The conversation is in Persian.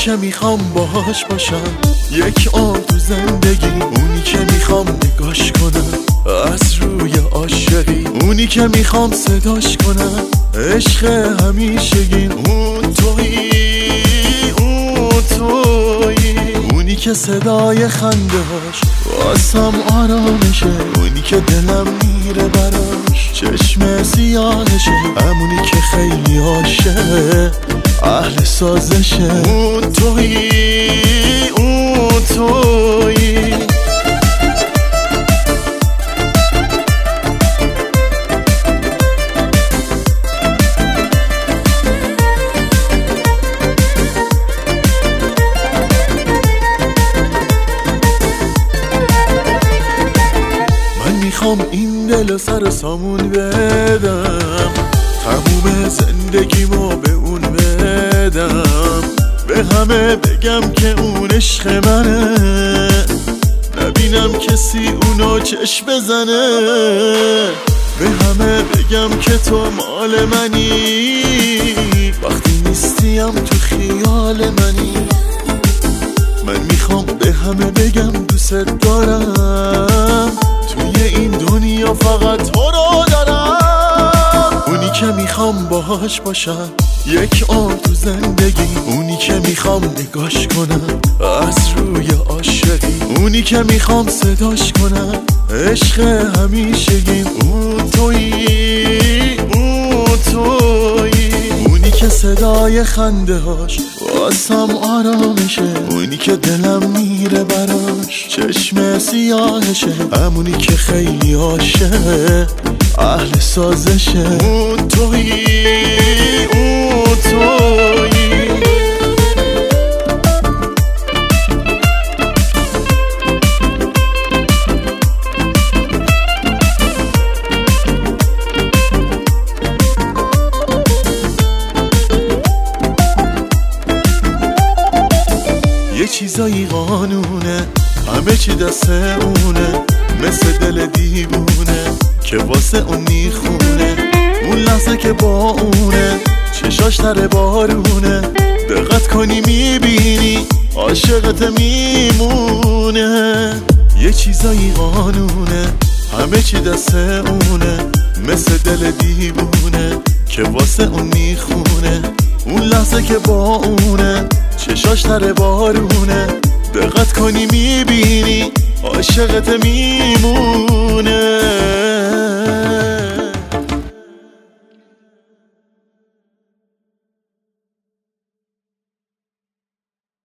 که میخوام باهاش باشم یک عمر تو زندگی، اونی که میخوام نگاش کنم از روی عاشقی، اونی که میخوام صداش کنم عشق همیشگی، اون تویی اونی که صدای خندهاش واسم آرامشه، اونی که دلم میره براش چشم سیاهشه، همونی که خیلی عاشق اهل سازشه، اون تویی میخوام این دل سر سامون بدم، تموم زندگیمو به اون بدم، به همه بگم که اون عشق منه، نبینم کسی اونو چشم بزنه، به همه بگم که تو مال منی، وقتی نیستیم تو خیال منی، من میخوام به همه بگم دوست دارم، توی این دنیا فقط تو رو دارم، اونی که میخوام باهاش باشم یک عمر تو زندگی، اونی که میخوام نگاش کنم از روی عاشقی، اونی که میخوام صداش کنم عشق همیشگی، اون تویی اونی که صدای خنده هاش واسم آرامشه، اونی که دلم میره براش چشم سیاهشه، همونی که خیلی عاشق اهل سازشه، اون تویی یه چیزایی قانونه، همه چی دست اونه، مثل دل دیوونه که واسه اون میخونه، اون لحظه که با اونه چشاش تر بارونه، دقت کنی میبینی عاشقت میمونه، یه چیزایی قانونه، همه چی دست اونه، مثل دل دیوونه که واسه اون میخونه، اون لحظه که با اونه چشاش تر بارونه، دقت کنی میبینی عاشقت میمونه.